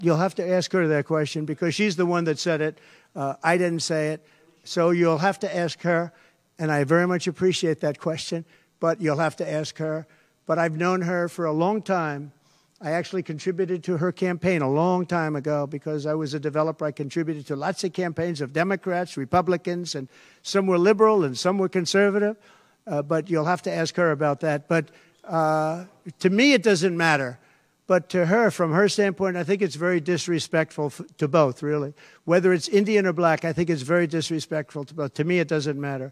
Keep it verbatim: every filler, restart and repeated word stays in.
you'll have to ask her that question because she's the one that said it. Uh, I didn't say it. So you'll have to ask her, and I very much appreciate that question, but you'll have to ask her. But I've known her for a long time. I actually contributed to her campaign a long time ago because I was a developer. I contributed to lots of campaigns of Democrats, Republicans, and some were liberal and some were conservative. Uh, but you'll have to ask her about that. But uh, to me, it doesn't matter. But to her, from her standpoint, I think it's very disrespectful f to both, really. Whether it's Indian or black, I think it's very disrespectful to both. To me, it doesn't matter.